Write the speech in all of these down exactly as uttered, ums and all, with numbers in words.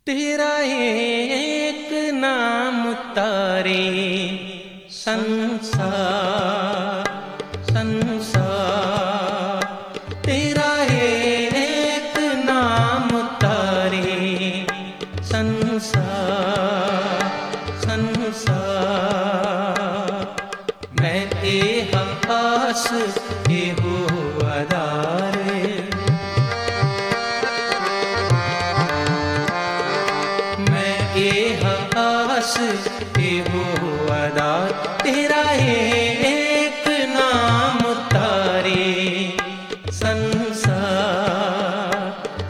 तेरा एक नाम तारे संसार संसार, तेरा एक नाम तारे संसार संसार। मैं ए हवास ए हो अदारे, मैं ए हवास ए हो अदार। तेरा एक नाम तारे संसार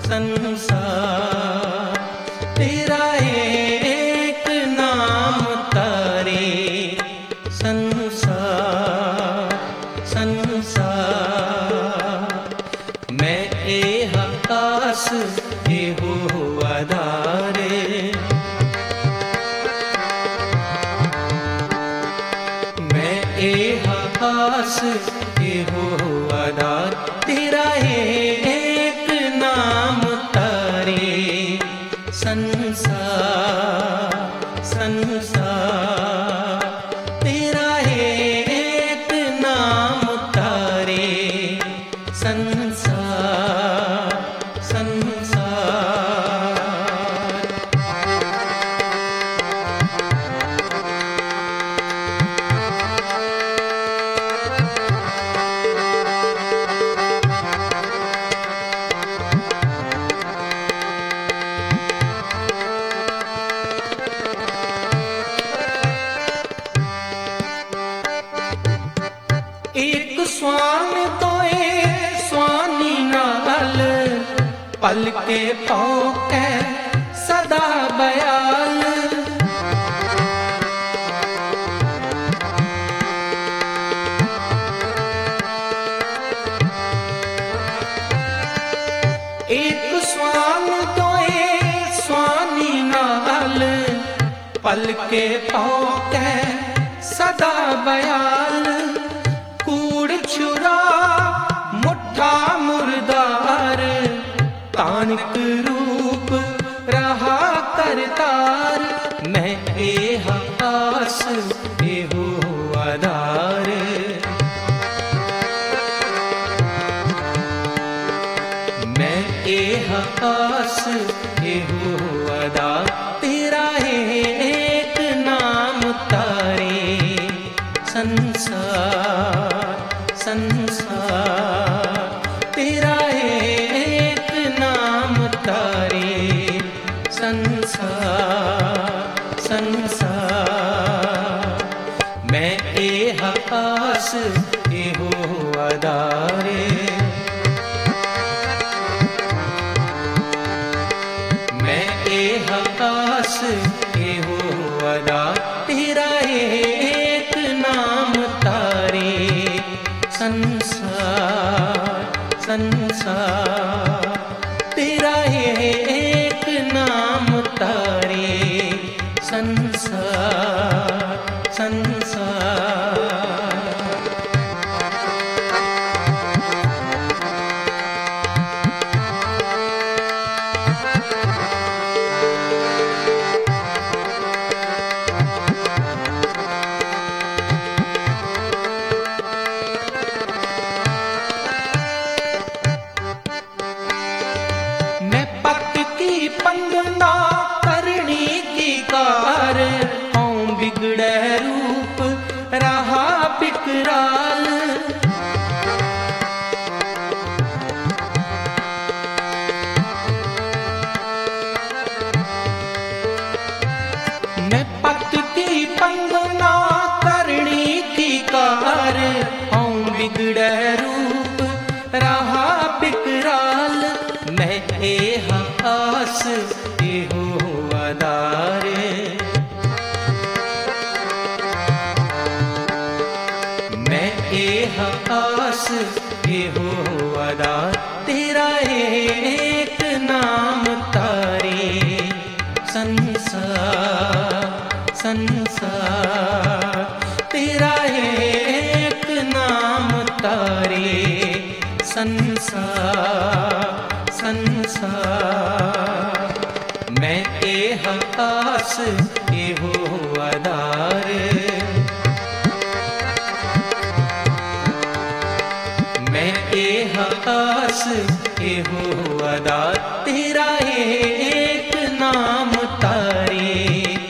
संसार, तेरा एक नाम तारे संसार संसार। मैं ए हवास ए हो अदारे, मैं ए हवास ए हो अदार। तेरा एक नाम तारे संसार संसार, तेरा एक नाम तारे संसार संसार। एक स्वान तो ए स्वानी नाल, पल के पौके सदा बयाल। एक स्वान तो ए स्वानी नाल, पल के पौके सदा बयाल। कूड़ छुरा मुठा मुर्दार, तानक रूप रहा करतार। मैं ए हवास ए हो अदार, मैं ए हवास ए हो अदार। तेरा एक नाम तारे संसार संसार, तेरा एक नाम तारे संसार संसार। मैं ए हवास ए हो अदारे, मैं ए हवास ए हो अदार। तेरा एक नाम तारे संसार संसार, तेरा एक नाम तारे संसार संसार। पंगना करनी की कार, हूँ बिगड़े रूप रहा बिकराल। मैं पक की पंगना करनी की कार, हूँ बिगड़े रूप रहा बिकराल। मैं ए हवास ए हो अदारे, मैं ए हवास ए हो अदार। तेरा एक नाम तारे संसार संसार, तेरा एक नाम तारे संसार संसार। मैं एह आस एहो आधार। मैं एह आस एहो आधार, तेरा एक नाम तारे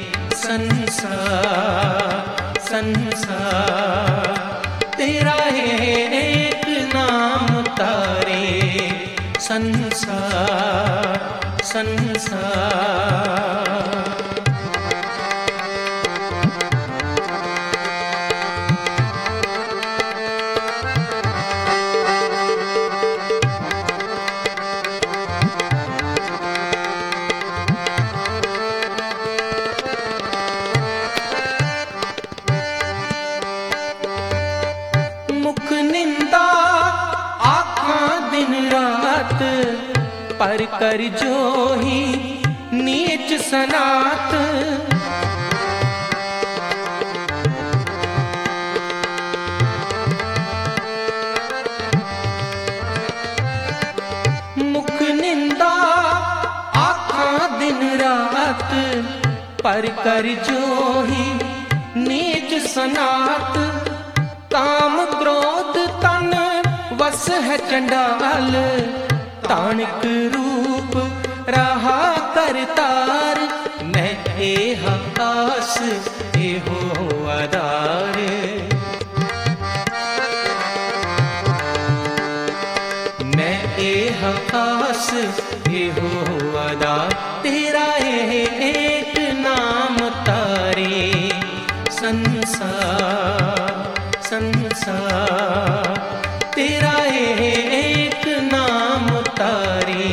संसार संसार। तेरा एक नाम तारे संसार संसार। मुख निंदा आँखां दिन रात, पर कर जो ही नीच सनात। मुख निंदा आँखां दिन रात, पर कर जो ही नीच सनात। काम क्रोध तन वस है चंडाल, ताणिक रूप रहा करतार। मैं एह आस एहो आधार। मैं एह आस एहो आधार, तेरा एक नाम तारे संसार संसार। तेरा एक नाम तारे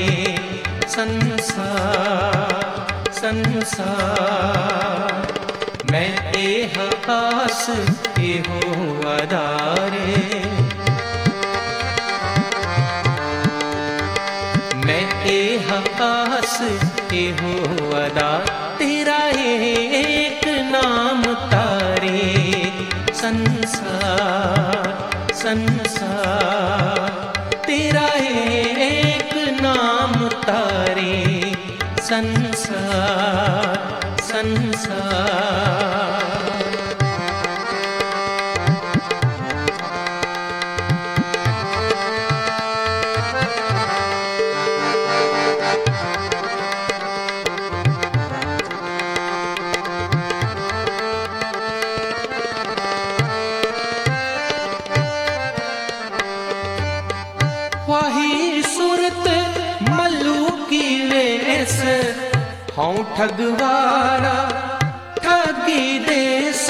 संसार संसार। मैं एह आस एहो आधार। मैं एह आस एहो आधार, तेरा एक नाम तारे संसार संसार। तेरा एक नाम तारे संसार संसार। वाही सूरत मल्लू की वेस, हूँ ठगवारा ठगी देस।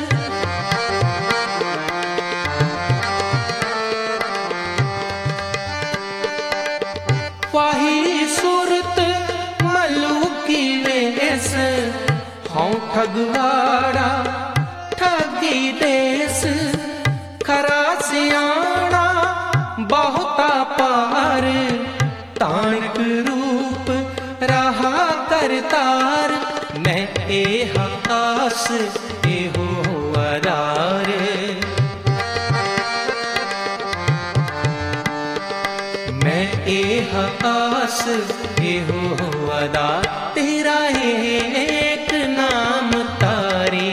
वाही सूरत मल्लू की वेस, हूँ ठगवारा ठगी देस। खरा सियाणा बहुता पार, ताणिक रूप रहा करतार। मैं एह आस एहो आधार। मैं एह आस एहो आधार, तेरा एक नाम तारे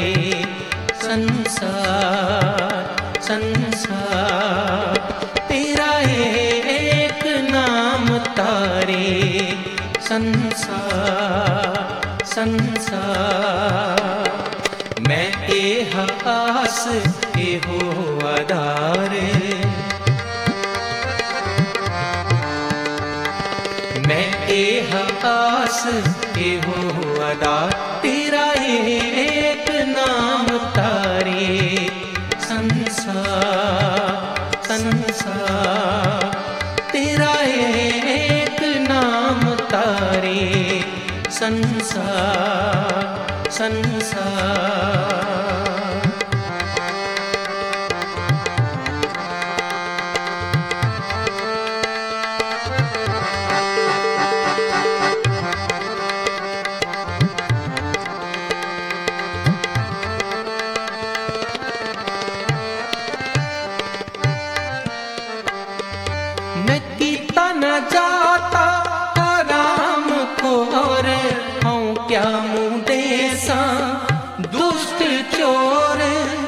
संसार संसार। तेरा एक नाम तारे संसार संसार। मैं एह आस एहो आधार। मैं एह आस एहो आधार, तेरा एक नाम तारे संसार संसार। तेरा एक नाम तारे संसार संसार। मैं कीता न जाता राम को रे, क्या मुंडे सा दुष्ट चोर।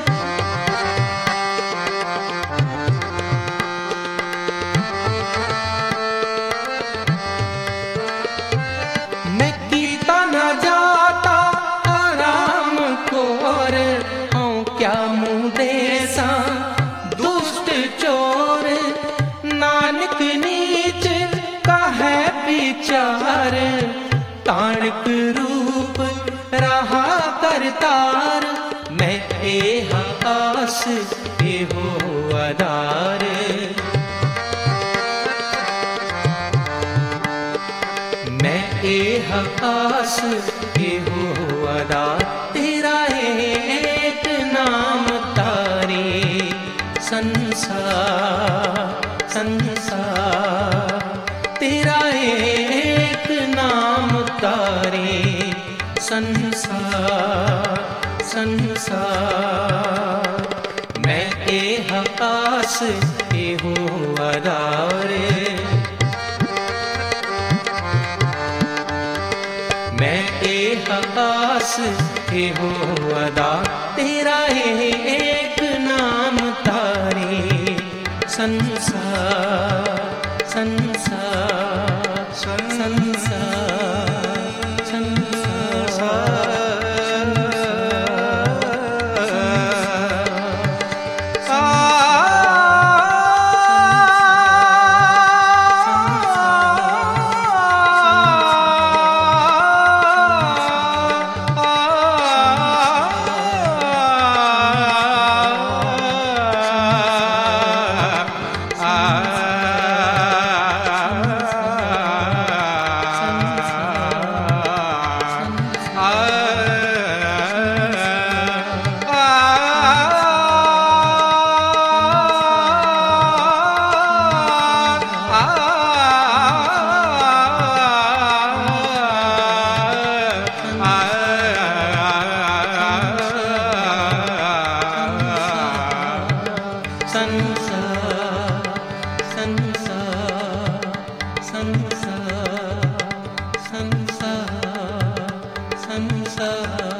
मैं कीता न जाता आराम खोर, हूँ क्या मुंडे सा दुष्ट चोर। नानक नीच का है विचार, ताणक रूप रहा करतार। मैं एह आस एहो आधार, मैं एह आस एहो आधार। तेरा एक नाम तारे संसार संसार, तेरा एक नाम तारे संसार संसार। मैं एह आस एहो आधार, मैं एह आस एहो आधार। तेरा एक नाम तारे संसार संसार संसार संसार। संसार संसार संसार संसार संसार।